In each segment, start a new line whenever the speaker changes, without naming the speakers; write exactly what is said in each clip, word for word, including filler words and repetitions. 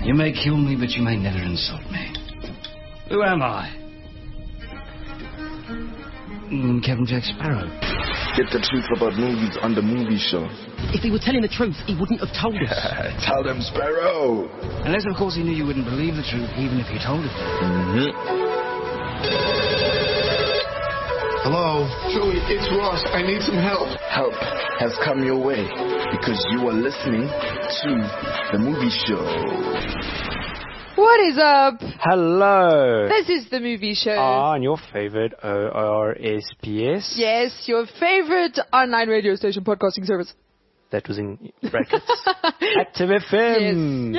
You may kill me, but you may never insult me. Who am I? Mm, Captain Jack Sparrow.
Get the truth about movies on the movie show.
If he were telling the truth, he wouldn't have told us.
Tell them, Sparrow.
Unless, of course, he knew you wouldn't believe the truth, even if you told it.
Mm-hmm.
Hello? Joey, it's Ross. I need some help.
Help has come your way because you are listening to the movie show.
What is up?
Hello.
This is the movie show.
On your favorite O R S P S.
Yes, your favorite online radio station podcasting service.
That was in brackets. Active F M.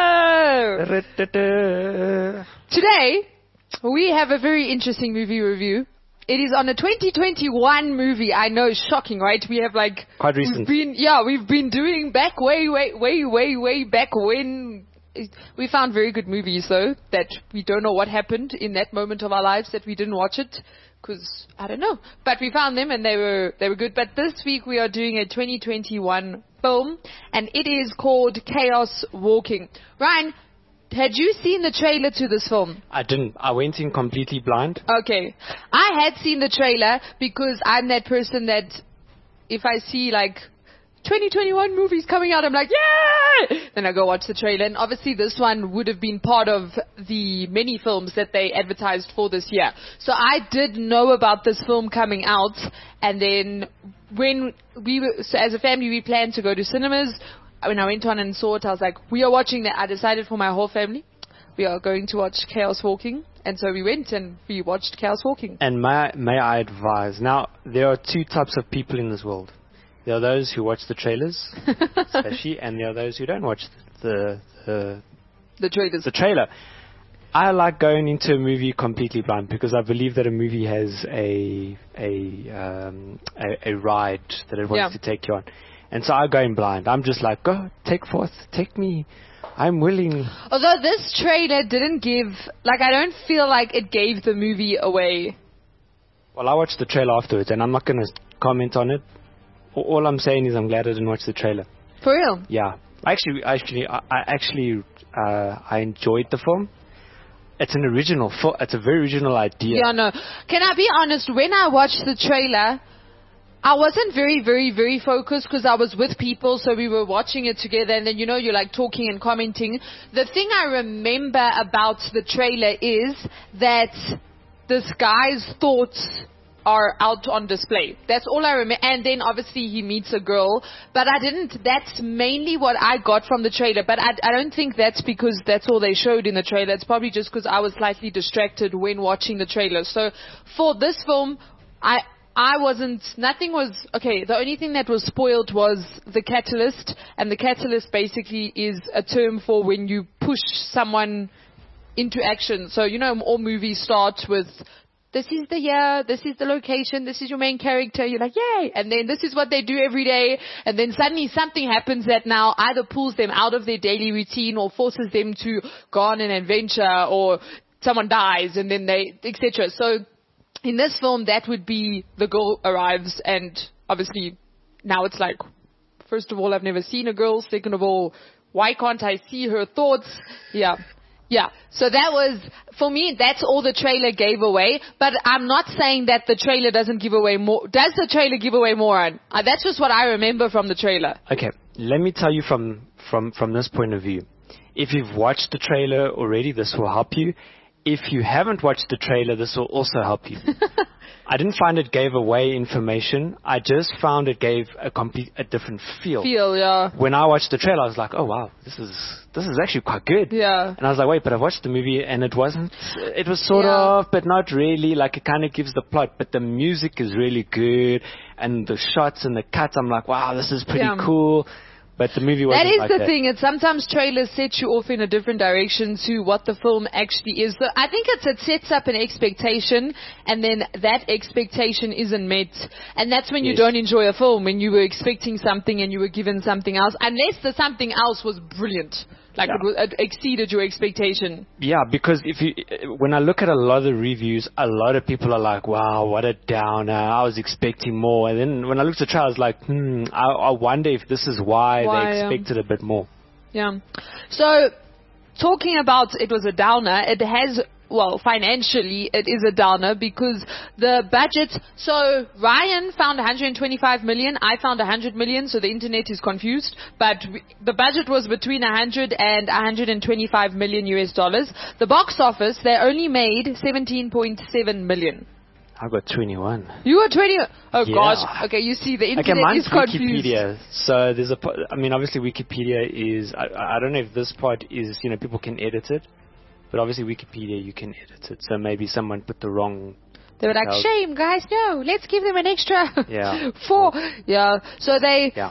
Yes.
Yeah.
Today, we have a very interesting movie review. It is on a twenty twenty-one movie. I know, shocking, right? We have like...
Quite recent.
We've been, yeah, we've been doing back way, way, way, way, way back when... We found very good movies, though, that we don't know what happened in that moment of our lives that we didn't watch it. Because, I don't know. But we found them and they were they were good. But this week we are doing a twenty twenty-one film. And it is called Chaos Walking. Ryan, had you seen the trailer to this film?
I didn't. I went in completely blind.
Okay. I had seen the trailer because I'm that person that if I see like twenty twenty-one movies coming out, I'm like, yeah! Then I go watch the trailer. And obviously this one would have been part of the many films that they advertised for this year. So I did know about this film coming out. And then when we were, so as a family, we planned to go to cinemas. When I went on and saw it, I was like, we are watching that. I decided for my whole family, we are going to watch Chaos Walking. And so we went and we watched Chaos Walking.
And may, may I advise, now, there are two types of people in this world. There are those who watch the trailers, especially, and there are those who don't watch the the,
the trailers.
The trailer. I like going into a movie completely blind because I believe that a movie has a a um, a, a ride that it wants
Yeah.
to take you on, and so I go in blind. I'm just like, go, take forth, take me. I'm willing.
Although this trailer didn't give, like, I don't feel like it gave the movie away.
Well, I watched the trailer afterwards, and I'm not going to comment on it. All I'm saying is I'm glad I didn't watch the trailer.
For real?
Yeah. Actually, actually, I, I actually, uh, I enjoyed the film. It's an original film. It's a very original idea.
Yeah, no. Can I be honest? When I watched the trailer, I wasn't very, very, very focused because I was with people, so we were watching it together, and then, you know, you're like talking and commenting. The thing I remember about the trailer is that this guy's thoughts are out on display. That's all I remember. And then obviously he meets a girl, but I didn't, that's mainly what I got from the trailer. But I, I don't think that's because that's all they showed in the trailer. It's probably just because I was slightly distracted when watching the trailer. So for this film, I, I wasn't, nothing was, okay, the only thing that was spoiled was the catalyst. And the catalyst basically is a term for when you push someone into action. So, you know, all movies start with, this is the year, this is the location, this is your main character. You're like, yay! And then this is what they do every day. And then suddenly something happens that now either pulls them out of their daily routine or forces them to go on an adventure, or someone dies and then they, et cetera. So in this film, that would be the girl arrives, and obviously now it's like, first of all, I've never seen a girl. Second of all, why can't I see her thoughts? Yeah. Yeah, so that was, for me, that's all the trailer gave away. But I'm not saying that the trailer doesn't give away more. Does the trailer give away more? Uh, that's just what I remember from the trailer.
Okay, let me tell you from, from, from this point of view. If you've watched the trailer already, this will help you. If you haven't watched the trailer, this will also help you. I didn't find it gave away information. I just found it gave a complete, a different feel.
Feel, yeah.
When I watched the trailer, I was like, oh wow, this is, this is actually quite good.
Yeah.
And I was like, wait, but I watched the movie and it wasn't, it was sort
Yeah.
of, but not really. Like, it kind of gives the plot, but the music is really good. And the shots and the cuts, I'm like, wow, this is pretty
Yeah.
cool. But the movie wasn't
That is
like
the
that.
thing. It's sometimes trailers set you off in a different direction to what the film actually is. So I think it's, it sets up an expectation, and then that expectation isn't met. And that's when you
Yes.
don't enjoy a film, when you were expecting something and you were given something else, unless the something else was brilliant. Like
Yeah.
it, was, it exceeded your expectation.
Yeah, because if you, when I look at a lot of the reviews, a lot of people are like, wow, what a downer. I was expecting more. And then when I looked at the trailer, I was like, hmm, I, I wonder if this is why,
Why,
they
yeah.
expected a bit more.
Yeah. So talking about it was a downer, it has, well, financially, it is a downer because the budget, so Ryan found one hundred twenty-five million, I found one hundred million, so the internet is confused, but we, the budget was between one hundred and one hundred twenty-five million U S dollars. The box office, they only made seventeen point seven million.
I got twenty-one.
You were twenty. Oh
Yeah.
gosh. Okay, you see, the internet
Okay, mine's
is confused.
Wikipedia. So there's a, po- I mean, obviously Wikipedia is, I, I don't know if this part is, you know, people can edit it, but obviously Wikipedia you can edit it. So maybe someone put the wrong.
They were like,
details.
shame, guys, no, let's give them an extra
Yeah.
four. Yeah, so they,
Yeah.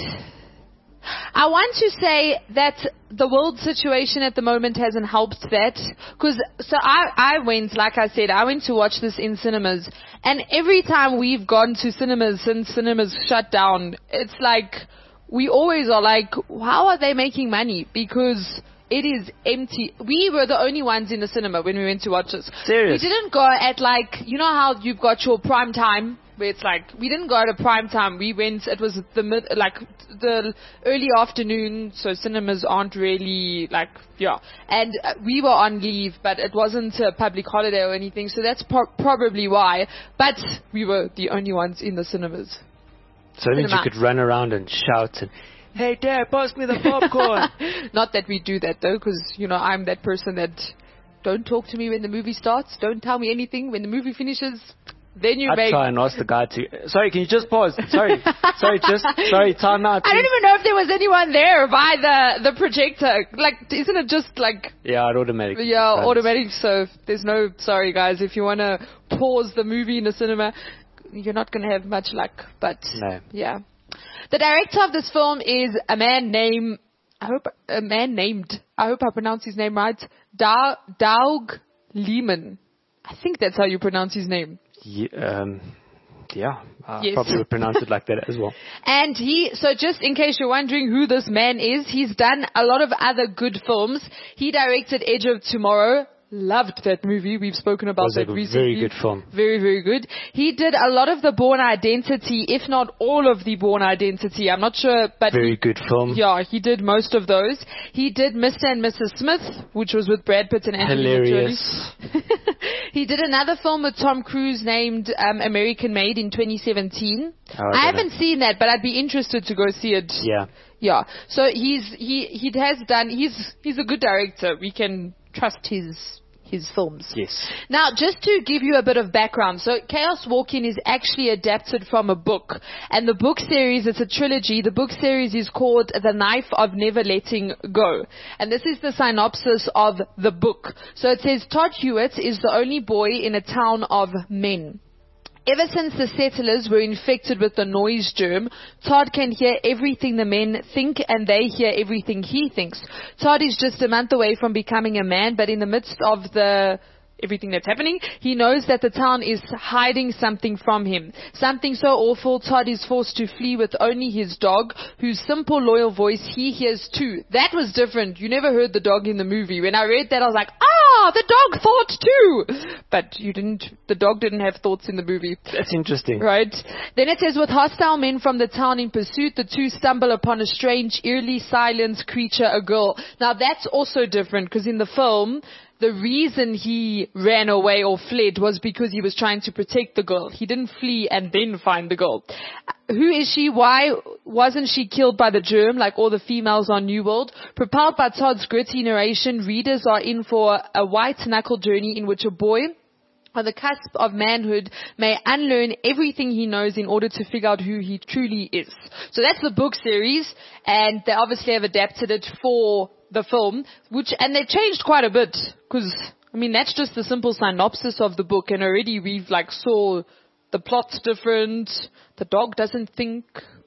I want to say that the world situation at the moment hasn't helped that. Because, so I, I went, like I said, I went to watch this in cinemas. And every time we've gone to cinemas since cinemas shut down, it's like, we always are like, how are they making money? Because it is empty. We were the only ones in the cinema when we went to watch this.
Serious?
We didn't go at like, you know how you've got your prime time? Where it's like, we didn't go at a prime time. We went, it was the mid, like, the early afternoon, so cinemas aren't really, like, yeah. And uh, we were on leave, but it wasn't a public holiday or anything, so that's pro- probably why. But we were the only ones in the cinemas.
So that means you
Cinema.
could run around and shout and, hey Dad, pass me the popcorn.
Not that we do that though, because, you know, I'm that person that don't talk to me when the movie starts, don't tell me anything when the movie finishes. Then you
I
make...
try and ask the guy to, sorry, can you just pause? Sorry, sorry, just, sorry, time out.
I don't even know if there was anyone there by the, the projector. Like, isn't it just like...
Yeah, it automatically.
Yeah,
runs.
automatic. So there's no... Sorry, guys. If you want to pause the movie in the cinema, you're not going to have much luck. But,
No.
yeah. The director of this film is a man named... I hope... A man named... I hope I pronounce his name right. Da, Doug Liman. I think that's how you pronounce his name.
Yeah, um, yeah, I
Yes.
probably would pronounce it like that as well.
And he, so just in case you're wondering who this man is, he's done a lot of other good films. He directed Edge of Tomorrow. Loved that movie. We've spoken about
Was
that
a
recently.
very good film.
Very, very good. He did a lot of the Bourne Identity, if not all of the Bourne Identity. I'm not sure, but
Very
he,
good film.
yeah, he did most of those. He did Mister and Missus Smith, which was with Brad Pitt and Angelina
Hilarious.
Jolie. He did another film with Tom Cruise named um, American Made in twenty seventeen.
Oh, I
I
don't
haven't seen that, but I'd be interested to go see it.
Yeah.
Yeah. So he's he he has done. He's he's a good director. We can trust his his films.
Yes.
Now, just to give you a bit of background, so Chaos Walking is actually adapted from a book. And the book series, it's a trilogy. The book series is called The Knife of Never Letting Go. And this is the synopsis of the book. So it says, Todd Hewitt is the only boy in a town of men. Ever since the settlers were infected with the noise germ, Todd can hear everything the men think and they hear everything he thinks. Todd is just a month away from becoming a man, but in the midst of the everything that's happening, he knows that the town is hiding something from him. Something so awful, Todd is forced to flee with only his dog, whose simple, loyal voice he hears too. That was different. You never heard the dog in the movie. When I read that, I was like, ah, the dog thought too. But you didn't, the dog didn't have thoughts in the movie.
That's interesting.
Right. Then it says, with hostile men from the town in pursuit, the two stumble upon a strange, eerily silent creature, a girl. Now that's also different, because in the film, the reason he ran away or fled was because he was trying to protect the girl. He didn't flee and then find the girl. Who is she? Why wasn't she killed by the germ like all the females on New World? Propelled by Todd's gritty narration, readers are in for a white-knuckle journey in which a boy on the cusp of manhood may unlearn everything he knows in order to figure out who he truly is. So that's the book series, and they obviously have adapted it for the film, which, and they changed quite a bit, because, I mean, that's just the simple synopsis of the book, and already we've, like, saw the plot's different, the dog doesn't think.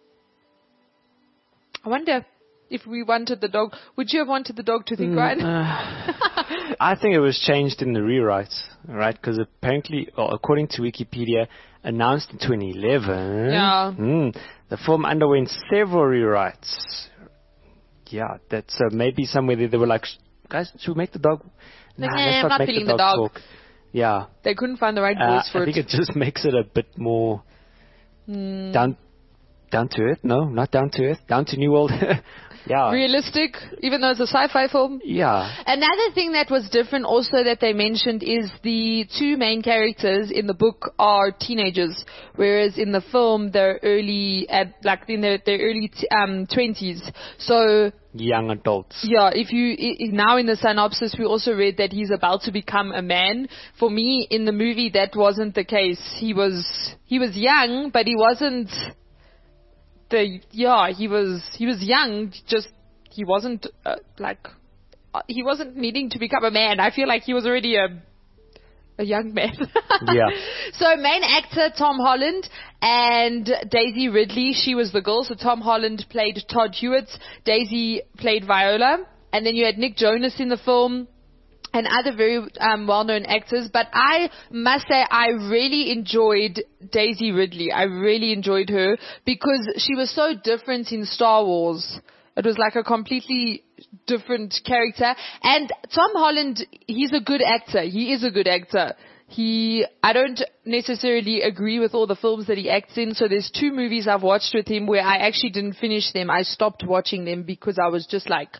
I wonder if we wanted the dog, would you have wanted the dog to think,
Mm,
Ryan?
uh, I think it was changed in the rewrites, right? Because apparently, well, according to Wikipedia, announced in twenty eleven,
Yeah.
mm, the film underwent several rewrites. Yeah, that's uh, maybe somewhere they, they were like, guys, should we make the dog?
Like,
Nah,
nah,
let's
I'm
not
not
make
feeling
the
the
dog,
dog.
talk. Yeah.
They couldn't find the right
Uh,
voice for
I think
it.
it just makes it a bit more
Mm.
down, Down to Earth? No, not Down to Earth. Down to New World. Yeah.
Realistic, even though it's a sci-fi film.
Yeah.
Another thing that was different also that they mentioned is the two main characters in the book are teenagers, whereas in the film they're early, at, like in their, their early t- um, twenties. So
young adults.
Yeah, if you I, now in the synopsis we also read that he's about to become a man. For me, in the movie that wasn't the case. He was he was young, but he wasn't. The yeah, he was he was young. Just he wasn't uh, like uh, he wasn't needing to become a man. I feel like he was already a a young man.
Yeah.
So main actor Tom Holland and Daisy Ridley. She was the girl. So Tom Holland played Todd Hewitt. Daisy played Viola. And then you had Nick Jonas in the film. And other very um, well-known actors, but I must say I really enjoyed Daisy Ridley. I really enjoyed her because she was so different in Star Wars. It was like a completely different character. And Tom Holland, he's a good actor. He is a good actor. He, I don't necessarily agree with all the films that he acts in. So there's two movies I've watched with him where I actually didn't finish them. I stopped watching them because I was just like,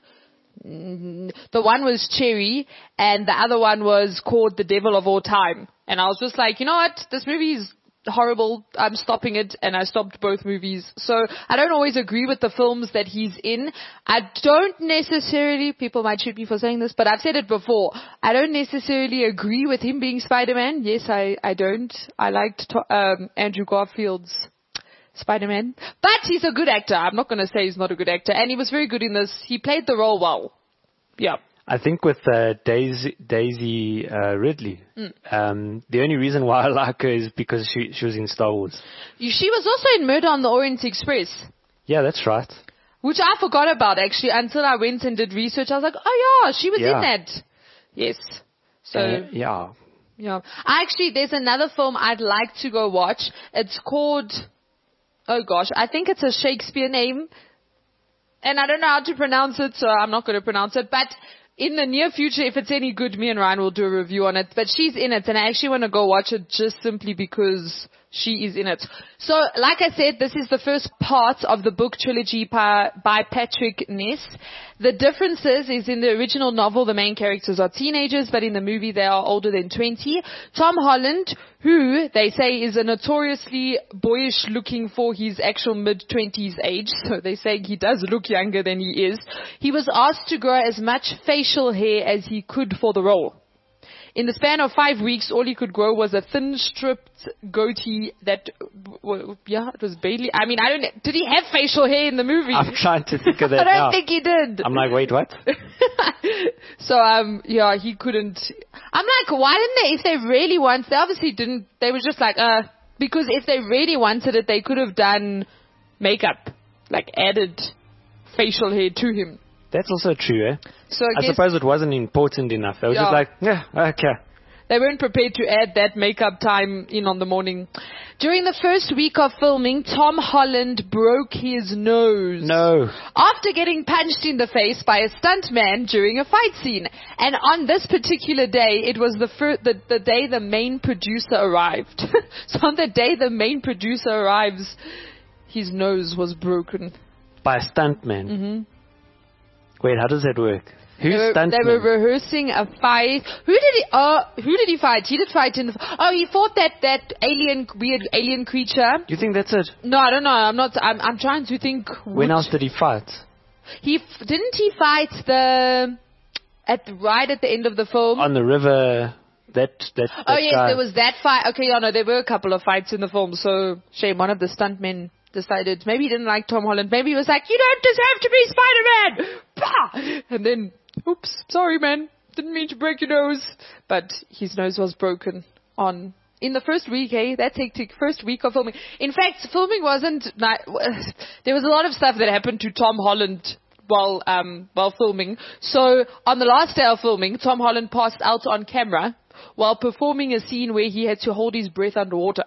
the one was Cherry, and the other one was called The Devil of All Time. And I was just like, you know what? This movie is horrible. I'm stopping it. And I stopped both movies. So I don't always agree with the films that he's in. I don't necessarily, people might shoot me for saying this, but I've said it before. I don't necessarily agree with him being Spider-Man. Yes, I, I don't. I liked to, um, Andrew Garfield's Spider-Man. But he's a good actor. I'm not going to say he's not a good actor. And he was very good in this. He played the role well. Yeah.
I think with uh, Daisy, Daisy uh, Ridley, mm. um, the only reason why I like her is because she, she was in Star Wars.
She was also in Murder on the Orient Express.
Yeah, that's right.
Which I forgot about, actually, until I went and did research. I was like, oh, yeah, she was
yeah.
in that. Yes. So,
uh, yeah.
Yeah. Actually, there's another film I'd like to go watch. It's called... Oh gosh, I think it's a Shakespeare name. And I don't know how to pronounce it, so I'm not going to pronounce it. But in the near future, if it's any good, me and Ryan will do a review on it. But she's in it, and I actually want to go watch it just simply because she is in it. So, like I said, this is the first part of the book trilogy by, by Patrick Ness. The differences is in the original novel, the main characters are teenagers, but in the movie they are older than twenty. Tom Holland, who they say is a notoriously boyish looking for his actual mid-twenties age, so they say he does look younger than he is, he was asked to grow as much facial hair as he could for the role. In the span of five weeks, all he could grow was a thin, stripped goatee that, well, yeah, it was barely, I mean, I don't, did he have facial hair in the movie?
I'm trying to think of that
I don't
now.
think he did.
I'm like, wait, what?
So, um, yeah, he couldn't, I'm like, why didn't they, if they really wanted, they obviously didn't, they were just like, uh, because if they really wanted it, they could have done makeup, like added facial hair to him.
That's also true, eh?
So I,
I suppose it wasn't important enough. They were
yeah.
just like, yeah, okay.
They weren't prepared to add that makeup time in on the morning. During the first week of filming, Tom Holland broke his nose.
No.
After getting punched in the face by a stuntman during a fight scene. And on this particular day, it was the, fir- the, the day the main producer arrived. So on the day the main producer arrives, his nose was broken.
By a stuntman?
Mm-hmm.
Wait, how does that work? Who's
they were,
stuntman?
They were rehearsing a fight. Who did he? Uh, who did he fight? He did fight in the. Oh, he fought that that alien, weird alien creature.
Do you think that's it?
No, I don't know. I'm not. I'm. I'm trying to think.
When else did he fight?
He f- didn't he fight the at right at the end of the film
on the river. That that. that
oh yes,
guy.
there was that fight. Okay, yeah, no, there were a couple of fights in the film. So shame, one of the stuntmen decided maybe he didn't like Tom Holland. Maybe he was like, you don't deserve to be Spider-Man. Bah! And then, oops, sorry man, didn't mean to break your nose. But his nose was broken on, in the first week, eh? That hectic first week of filming. In fact, filming wasn't, there was a lot of stuff that happened to Tom Holland while, um, while filming. So on the last day of filming, Tom Holland passed out on camera while performing a scene where he had to hold his breath underwater.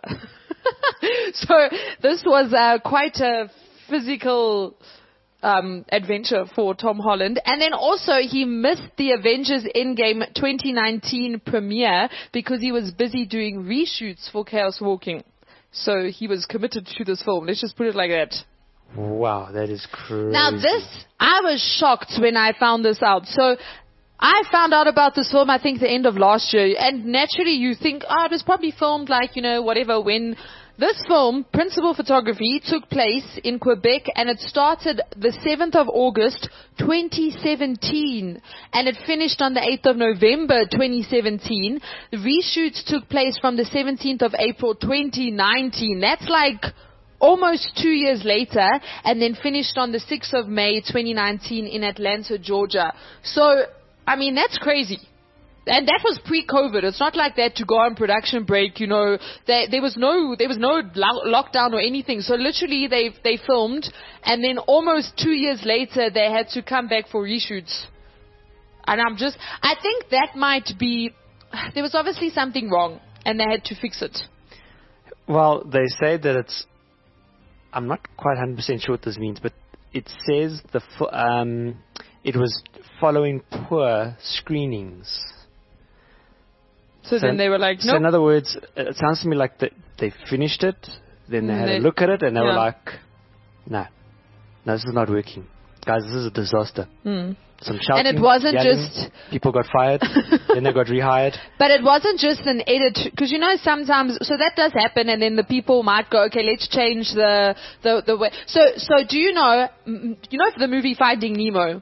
So this was uh, quite a physical um, adventure for Tom Holland. And then also he missed the Avengers Endgame twenty nineteen premiere because he was busy doing reshoots for Chaos Walking. So he was committed to this film. Let's just put it like that.
Wow, that is crazy.
Now this, I was shocked when I found this out. So I found out about this film, I think, the end of last year. And naturally you think, oh, it was probably filmed like, you know, whatever, when... This film, Principal Photography, took place in Quebec, and it started the seventh of August, twenty seventeen, and it finished on the eighth of November, twenty seventeen. The reshoots took place from the seventeenth of April, twenty nineteen. That's like almost two years later, and then finished on the sixth of May, twenty nineteen in Atlanta, Georgia. So, I mean, that's crazy. And that was pre-COVID. It's not like that to go on production break, you know. There, there was no, there was no lo- lockdown or anything. So literally they, they filmed, and then almost two years later they had to come back for reshoots. And I'm just, I think that might be, there was obviously something wrong, and they had to fix it.
Well, they say that it's, I'm not quite one hundred percent sure what this means, but it says the, fo- um, it was following poor screenings.
So, so then they were like, no.
So in other words, it sounds to me like that they finished it, then they had they, a look at it, and they yeah. were like, no, no, this is not working. Guys, this is a disaster. Mm. Some shouting,
and it wasn't
yelling,
just...
people got fired, then they got rehired.
But it wasn't just an edit, because you know sometimes, so that does happen, and then the people might go, okay, let's change the, the, the way. So, so do you know, you know the movie Finding Nemo?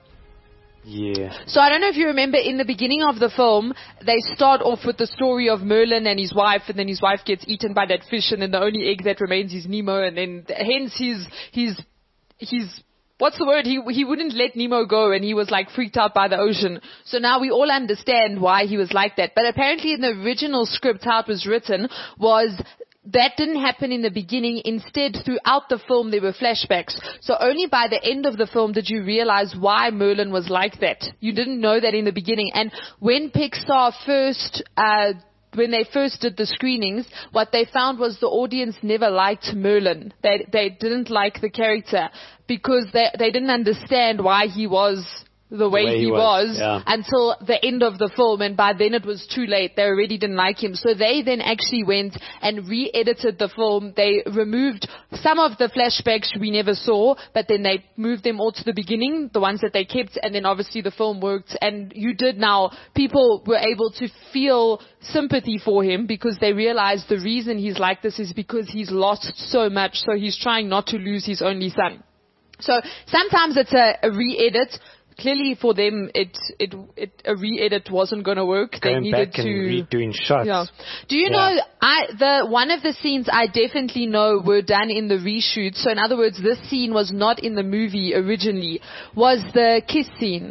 Yeah.
So I don't know if you remember in the beginning of the film, they start off with the story of Merlin and his wife, and then his wife gets eaten by that fish, and then the only egg that remains is Nemo, and then hence he's, he's, he's, what's the word? He, he wouldn't let Nemo go, and he was like freaked out by the ocean. So now we all understand why he was like that. But apparently in the original script, how it was written was, that didn't happen in the beginning. Instead, throughout the film, there were flashbacks. So only by the end of the film did you realize why Merlin was like that. You didn't know that in the beginning. And when Pixar first, uh, when they first did the screenings, what they found was the audience never liked Merlin. They, they didn't like the character because they, they didn't understand why he was the way, the way he, he was, was yeah. until the end of the film, and by then it was too late. They already didn't like him. So they then actually went and re-edited the film. They removed some of the flashbacks we never saw, but then they moved them all to the beginning, the ones that they kept, and then obviously the film worked. And you did now, people were able to feel sympathy for him because they realized the reason he's like this is because he's lost so much, so he's trying not to lose his only son. So sometimes it's a, a re-edit. Clearly for them, it, it, it, a re-edit wasn't going to work.
Going
they needed
back
to
and redoing shots.
Yeah. Do you yeah. know, I, the, one of the scenes I definitely know were done in the reshoot. So in other words, this scene was not in the movie originally, was the kiss scene.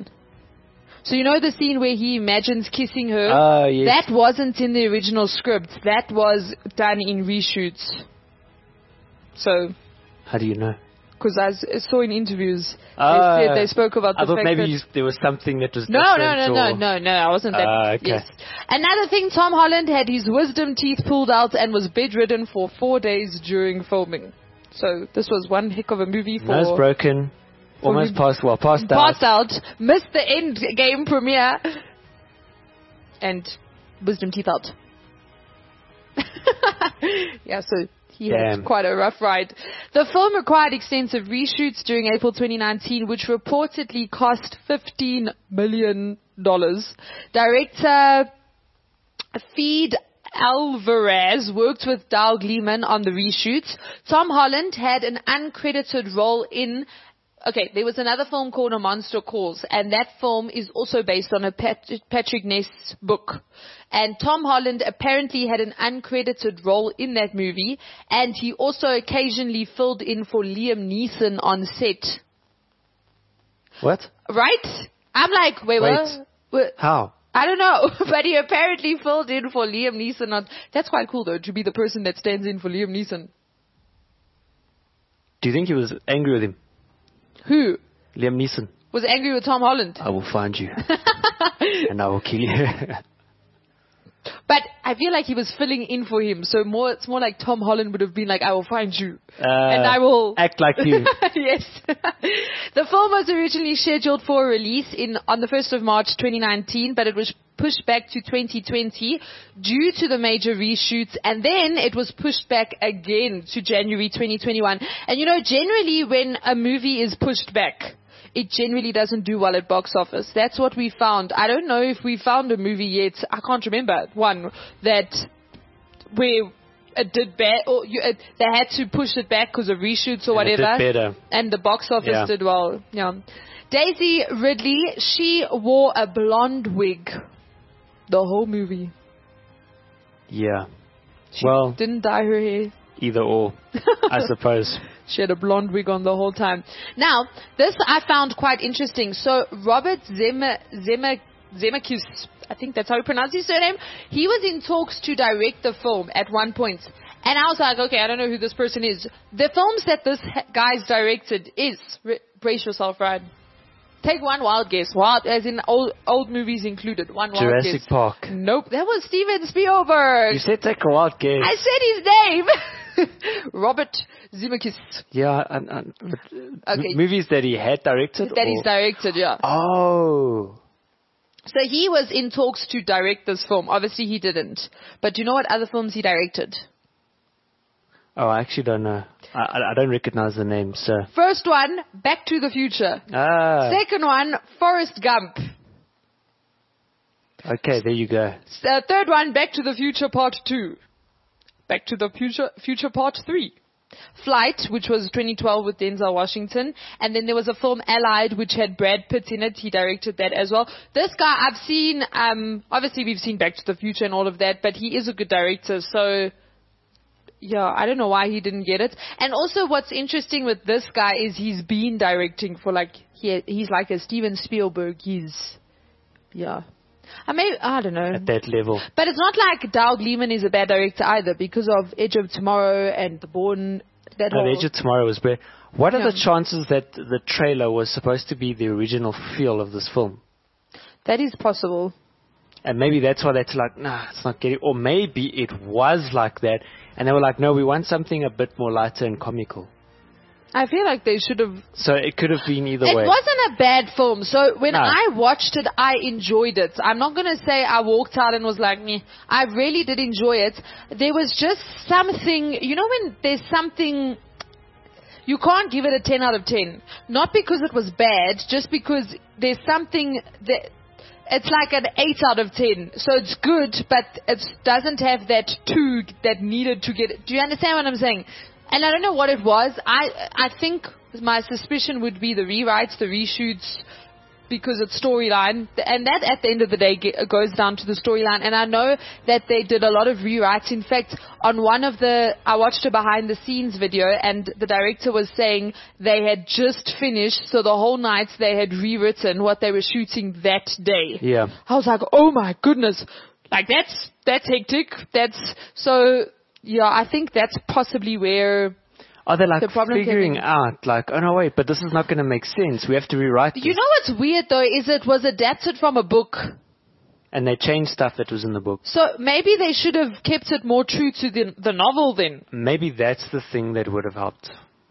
So you know the scene where he imagines kissing her?
Oh, yes.
That wasn't in the original script. That was done in reshoots. So.
How do you know?
Because I saw in interviews,
uh,
they said they spoke about the
I thought
fact
maybe
that
you, there was something that was
no,
different.
No, no,
or...
no, no, no, I wasn't that.
Uh, okay.
Yes. Another thing, Tom Holland had his wisdom teeth pulled out and was bedridden for four days during filming. So this was one heck of a movie for...
Nose broken, almost passed, well, passed out.
Passed out, missed the end game premiere, and wisdom teeth out. Yeah, so... He
Damn.
had quite a rough ride. The film required extensive reshoots during April twenty nineteen, which reportedly cost fifteen million dollars. Director Feed Alvarez worked with Doug Liman on the reshoots. Tom Holland had an uncredited role in... Okay, there was another film called A Monster Calls, and that film is also based on a Pat- Patrick Ness book. And Tom Holland apparently had an uncredited role in that movie, and he also occasionally filled in for Liam Neeson on set.
What?
Right? I'm like, wait,
wait.
what? what?
How?
I don't know, but he apparently filled in for Liam Neeson on... That's quite cool, though, to be the person that stands in for Liam Neeson.
Do you think he was angry with him?
Who?
Liam Neeson.
Was angry with Tom Holland.
I will find you. And I will kill you.
But I feel like he was filling in for him. So more, it's more like Tom Holland would have been like, I will find you.
Uh,
and I will
act like you.
Yes. The film was originally scheduled for release in on the first of March twenty nineteen, but it was pushed back to twenty twenty due to the major reshoots, and then it was pushed back again to January twenty twenty-one. And you know, generally when a movie is pushed back, it generally doesn't do well at box office. That's what we found. I don't know if we found a movie yet. I can't remember one that where it did bad, or you, it, they had to push it back because of reshoots or
And
whatever.
it did better.
And the box office
Yeah.
did well. Yeah. Daisy Ridley, she wore a blonde wig the whole movie.
Yeah.
She
Well,
didn't dye her hair.
either or, I suppose.
She had a blonde wig on the whole time. Now, this I found quite interesting. So, Robert Zeme, Zeme, Zemeckis, I think that's how you pronounce his surname, he was in talks to direct the film at one point. And I was like, okay, I don't know who this person is. The films that this ha- guy's directed is, re- brace yourself, Ryan. Take one wild guess. Wild, as in old, old movies included. One wild
Jurassic
guess.
Park.
Nope, that was Steven Spielberg.
You said take a wild guess.
I said his name. Robert Zemeckis.
Yeah, and, and, but, uh,
Okay.
m- movies that he had directed?
That he's
or-
directed, yeah.
Oh.
So he was in talks to direct this film. Obviously he didn't. But do you know what other films he directed?
Oh, I actually don't know. I, I, I don't recognize the name, so.
First one, Back to the Future.
Ah.
Second one, Forrest Gump.
Okay, there you go.
Uh, third one, Back to the Future Part two. Back to the Future, Future Part three. Flight, which was twenty twelve with Denzel Washington. And then there was a film, Allied, which had Brad Pitt in it. He directed that as well. This guy, I've seen, um, obviously we've seen Back to the Future and all of that, but he is a good director, so yeah, I don't know why he didn't get it. And also what's interesting with this guy is he's been directing for like, he, he's like a Steven Spielberg. He's, yeah. I may, I don't know.
At that level.
But it's not like Doug Liman is a bad director either because of Edge of Tomorrow and The Bourne. That
No,
whole,
The Edge of Tomorrow was great. What are
Yeah.
the chances that the trailer was supposed to be the original feel of this film?
that is possible.
And maybe that's why that's like, nah, it's not getting, or maybe it was like that, and they were like, no, we want something a bit more lighter and comical.
I feel like they should have.
So it could have been either
It
way.
wasn't a bad film. So when
No.
I watched it, I enjoyed it. I'm not going to say I walked out and was like, meh. I really did enjoy it. There was just something, you know when there's something, you can't give it a ten out of ten. Not because it was bad, just because there's something that, it's like an eight out of ten. So it's good, but it doesn't have that two that needed to get it. Do you understand what I'm saying? And I don't know what it was. I I think my suspicion would be the rewrites, the reshoots, because it's storyline. And that, at the end of the day, get, goes down to the storyline. And I know that they did a lot of rewrites. In fact, on one of the, I watched a behind-the-scenes video, and the director was saying they had just finished, so the whole night they had rewritten what they were shooting that day.
Yeah.
I was like, oh my goodness. Like, that's, that's hectic. That's, so... Yeah, I think that's possibly where
Are they like
the problem
figuring
came in.
out, like, oh no, wait, but this is not going to make sense. We have to rewrite this.
You know what's weird though is it was adapted from a book.
And they changed stuff that was in the book.
So maybe they should have kept it more true to the the novel then.
Maybe that's the thing that would have helped.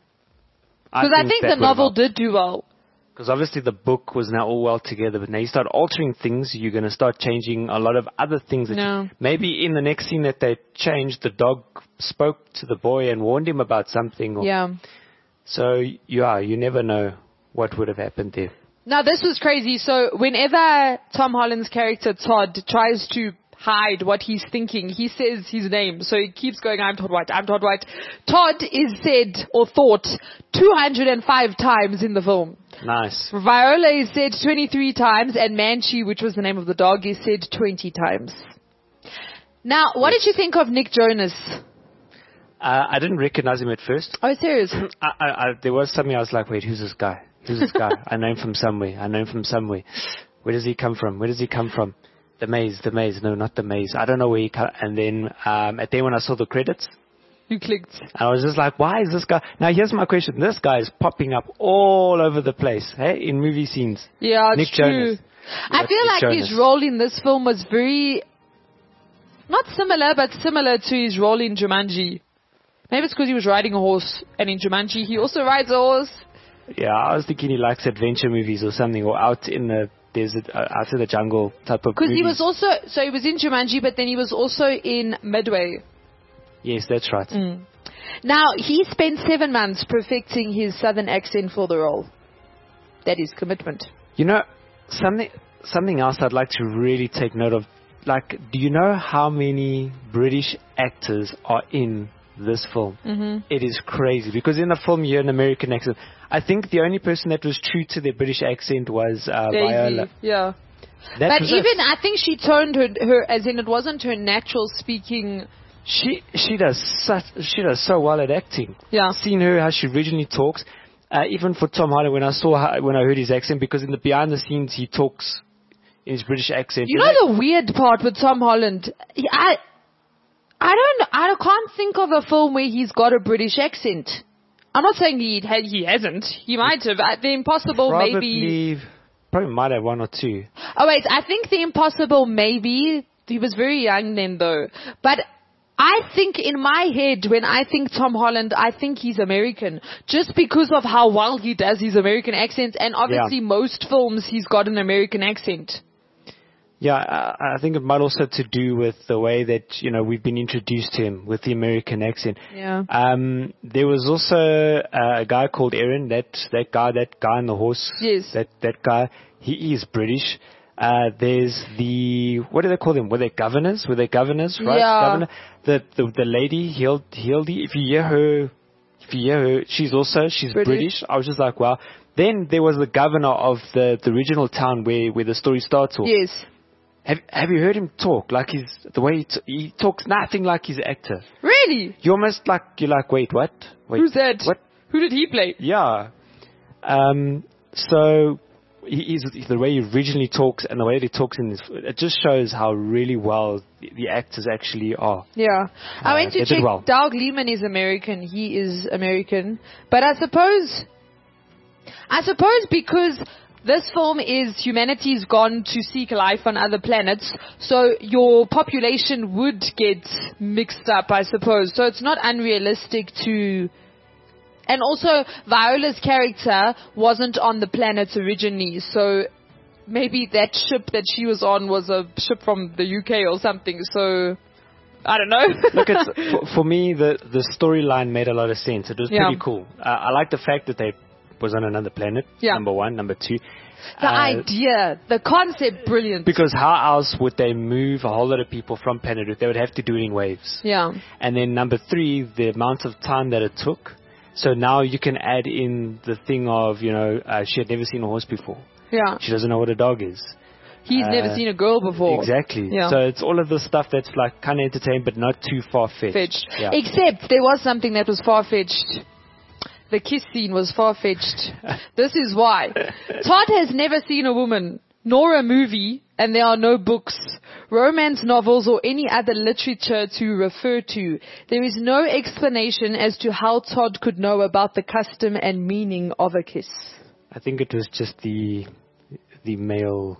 Because I think the novel did do well.
Because obviously the book was now all well together, but now you start altering things, you're going to start changing a lot of other things. That
No.
you, maybe in the next scene that they changed, the dog spoke to the boy and warned him about something. Or,
Yeah.
So, yeah, you never know what would have happened there.
Now this was crazy. So whenever Tom Holland's character Todd tries to hide what he's thinking, he says his name. So he keeps going, I'm Todd White, I'm Todd White. Todd is said or thought two hundred five times in the film.
Nice.
Viola is said twenty-three times, and Manchi, which was the name of the dog, is said twenty times. Now, what did you think of Nick Jonas?
Uh, I didn't recognize him at first.
Oh, serious?
I, I, I, there was something I was like, wait, who's this guy? Who's this guy? I know him from somewhere. I know him from somewhere. Where does he come from? Where does he come from? The Maze, the Maze. No, not the Maze. I don't know where he come. And then um, at the end when I saw the credits,
You clicked.
I was just like, why is this guy? Now here's my question. This guy is popping up all over the place, hey, in movie scenes.
Yeah, it's
Nick
true.
Jonas.
I
That's
feel
Nick
like
Jonas.
his role in this film was very Not similar, but similar to his role in Jumanji. Maybe it's because he was riding a horse, and in Jumanji he also rides a horse.
Yeah, I was thinking he likes adventure movies or something, or out in the desert, uh, out in the jungle type of
Because
movies.
he was also, so he was in Jumanji, but then he was also in Midway.
Yes, that's right.
Mm. Now, he spent seven months perfecting his southern accent for the role. That is commitment.
You know, something something else I'd like to really take note of. Like, do you know how many British actors are in this film?
Mm-hmm.
It is crazy, because in the film you hear an American accent. I think the only person that was true to their British accent was uh,
Daisy,
Viola.
yeah.
That
But
was
even,
it.
I think she turned her, her, as in it wasn't her natural speaking.
She she does such she does so well at acting.
Yeah.
Seen her how she originally talks. Uh, even for Tom Holland, when I saw how, when I heard his accent, because in the behind the scenes he talks in his British accent.
You know the weird part with Tom Holland? He, I, I don't, I can't think of a film where he's got a British accent. I'm not saying he he hasn't. He might have. Uh, The Impossible
probably,
maybe.
Probably might have one or two.
Oh wait, I think The Impossible maybe. He was very young then though. But I think in my head, when I think Tom Holland, I think he's American. Just because of how well he does his American accent. And obviously
Yeah.
most films he's got an American accent.
Yeah, I, I think it might also to do with the way that, you know, we've been introduced to him with the American accent.
Yeah.
Um, there was also uh, a guy called Aaron, that, that guy, that guy on the horse.
Yes.
That, that guy, he is British. Uh, there's the, what do they call them? Were they governors? Were they governors, right?
Yeah.
Governor. The, the, the lady, Hild, Hildy, if you hear her, if you hear her, she's also, she's
British.
British. I was just like, wow. Then there was the governor of the, the original town where, where the story starts off.
Yes.
Have Have you heard him talk? Like he's the way he, t- he talks, nothing like he's an actor.
Really?
You almost like you're like, wait, what? Wait,
Who's that?
What?
Who did he play?
Yeah. Um. So he, he's the way he originally talks and the way that he talks in this, it just shows how really well the, the actors actually are.
Yeah. I
Uh,
went to
they did
check.
well.
Doug Liman is American. He is American. But I suppose, I suppose because this film is humanity's gone to seek life on other planets, so your population would get mixed up, I suppose. So it's not unrealistic to... And also, Viola's character wasn't on the planet originally, so maybe that ship that she was on was a ship from the U K or something, so... I don't know.
Look, it's, for, for me, the the storyline made a lot of sense. It was
Yeah.
pretty cool. Uh, I like the fact that they was on another planet.
Yeah.
Number one, number two.
The
Uh,
idea, the concept, brilliant.
Because how else would they move a whole lot of people from planet Earth? They would have to do it in waves.
Yeah.
And then number three, the amount of time that it took. So now you can add in the thing of, you know, uh, she had never seen a horse before.
Yeah.
She doesn't know what a dog is.
He's
Uh,
never seen a girl before.
Exactly.
Yeah.
So it's all of the stuff that's like kind of entertaining, but not too far-fetched.
Fetched.
Yeah.
Except there was something that was far-fetched. The kiss scene was far-fetched. This is why. Todd has never seen a woman, nor a movie, and there are no books, romance novels, or any other literature to refer to. There is no explanation as to how Todd could know about the custom and meaning of a kiss.
I think it was just the the male.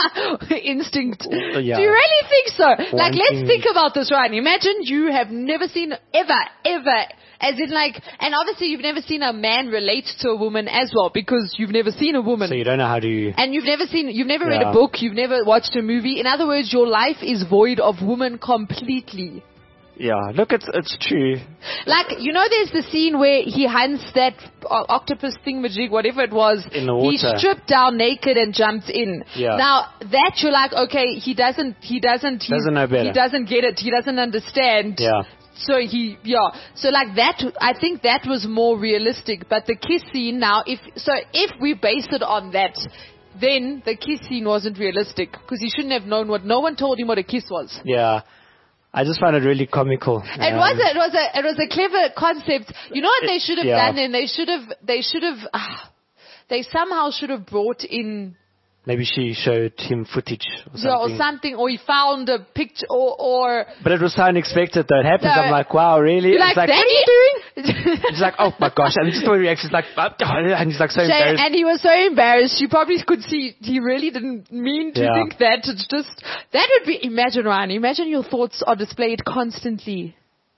Instinct.
Uh, yeah.
Do you really think so? Like, let's
Wanting-
think about this, right? Imagine you have never seen, ever, ever, as in like, and obviously you've never seen a man relate to a woman as well, because you've never seen a woman.
So you don't know how to.
And you've never seen, you've never read
Yeah.
a book, you've never watched a movie. In other words, your life is void of woman completely.
Yeah, look, it's it's true.
Like, you know, there's the scene where he hunts that o- octopus thingamajig, whatever it was.
In the
He
water.
stripped down naked and jumped in.
Yeah.
Now, that you're like, okay, he doesn't, he doesn't, he
Doesn't know better.
He doesn't get it. He doesn't understand.
Yeah.
So he, yeah. So like that, I think that was more realistic. But the kiss scene now, if, so if we base it on that, then the kiss scene wasn't realistic. Because he shouldn't have known what, no one told him what a kiss was.
Yeah. I just find it really comical.
It
Um,
was a, it was a it was a clever concept. You know what they should have
Yeah.
done? Then they should have they should have uh, they somehow should have brought in
Maybe she showed him footage or something.
Yeah, or something, or he found a picture, or, or
But it was so unexpected that it happens.
No.
I'm like, wow, really?
you're
It's
like,
like,
what are you doing?
She's like, oh my gosh. And just the way he reacts, she's like, oh, and he's like so
Shay,
embarrassed.
and he was so embarrassed. You probably could see he really didn't mean to
Yeah.
think that. It's just, that would be, imagine Ryan, imagine your thoughts are displayed constantly.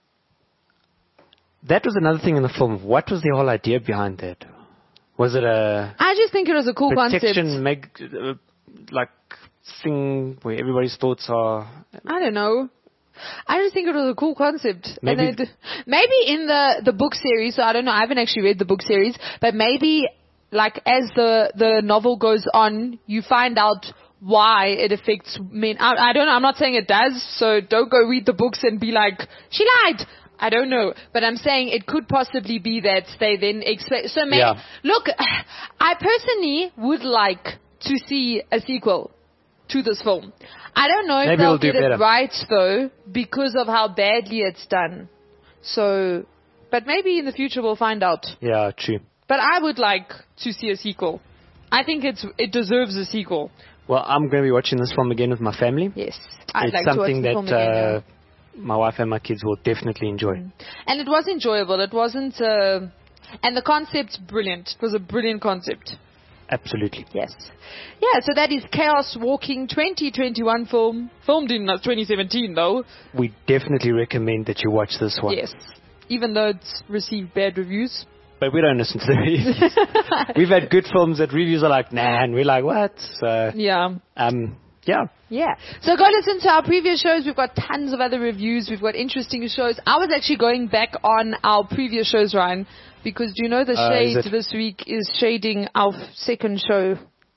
That was another thing in the film. What was the whole idea behind that? Was it a
I just think it was a cool
protection,
concept.
meg, uh, like thing where everybody's thoughts are?
I don't know. I just think it was a cool concept.
Maybe-
And it, maybe in the, the book series, so I don't know, I haven't actually read the book series, but maybe like as the, the novel goes on, you find out why it affects men. I, I don't know, I'm not saying it does, so don't go read the books and be like, she lied. I don't know, but I'm saying it could possibly be that they then explain. So maybe,
Yeah.
look, I personally would like to see a sequel to this film. I don't know if
Maybe
they'll
we'll do
get it
better.
right though, because of how badly it's done. So, but maybe in the future we'll find out.
Yeah, true.
But I would like to see a sequel. I think it's it deserves a sequel.
Well, I'm going to be watching this film again with my family.
Yes, I'd
It's
like to watch
something
the
that
film again, yeah.
uh, my wife and my kids will definitely enjoy.
And it was enjoyable. It wasn't, uh, and the concept's brilliant. It was a brilliant concept.
Absolutely.
Yes. Yeah, so that is Chaos Walking twenty twenty-one film. Filmed in uh, twenty seventeen though.
We definitely recommend that you watch this one.
Yes. Even though it's received bad reviews.
But we don't listen to the reviews. We've had good films that reviews are like, nah, and we're like, what? So,
Yeah.
um, yeah.
Yeah. So go listen to our previous shows. We've got tons of other reviews. We've got interesting shows. I was actually going back on our previous shows, Ryan, because do you know the
Uh,
shade
is it-
this week is shading our f- second show.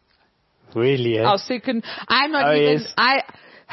Really, eh?
Our second. I'm not
Oh,
even.
yes.
I.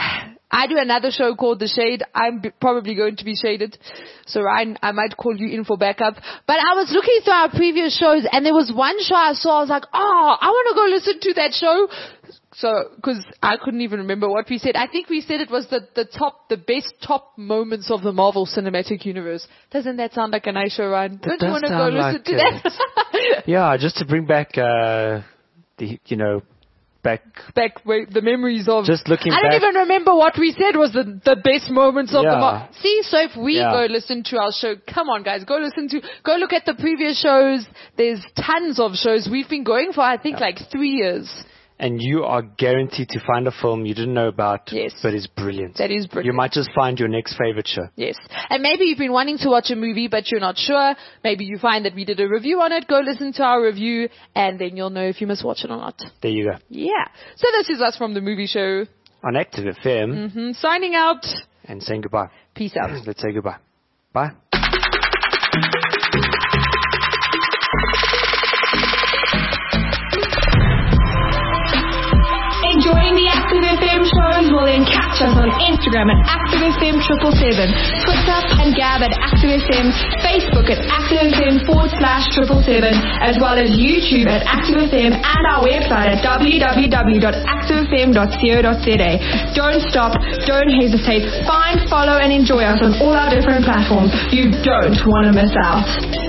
I do another show called The Shade. I'm b- probably going to be shaded. So Ryan, I might call you in for backup. But I was looking through our previous shows and there was one show I saw. I was like, oh, I want to go listen to that show. So, cause I couldn't even remember what we said. I think we said it was the, the top, the best top moments of the Marvel Cinematic Universe. Doesn't that sound like a nice show, Ryan? Don't you
does
want to go
sound
listen
like
to
it.
that?
Yeah, just to bring back, uh, the, you know, back,
Back where the memories of.
just looking
I don't
back.
even remember what we said was the, the best moments of the
Yeah.
month. See, so if we
Yeah.
go listen to our show, come on guys, go listen to, go look at the previous shows. There's tons of shows. We've been going for, I think, like three years.
And you are guaranteed to find a film you didn't know about,
Yes.
but is brilliant.
That is brilliant.
You might just find your next favorite show.
Yes. And maybe you've been wanting to watch a movie, but you're not sure. Maybe you find that we did a review on it. Go listen to our review, and then you'll know if you must watch it or not.
There you go.
Yeah. So this is us from the movie show.
On Active F M,
hmm Signing out.
and saying goodbye.
Peace out.
Let's say goodbye. Bye.
Enjoying the Active F M shows? Well then catch us on Instagram at Active F M seven seven seven, Twitter and Gab at Active F M, Facebook at Active F M forward slash seven seven seven, as well as YouTube at Active F M and our website at w w w dot active f m dot co dot z a. Don't stop, don't hesitate, find, follow and enjoy us on all our different platforms. You don't want to miss out.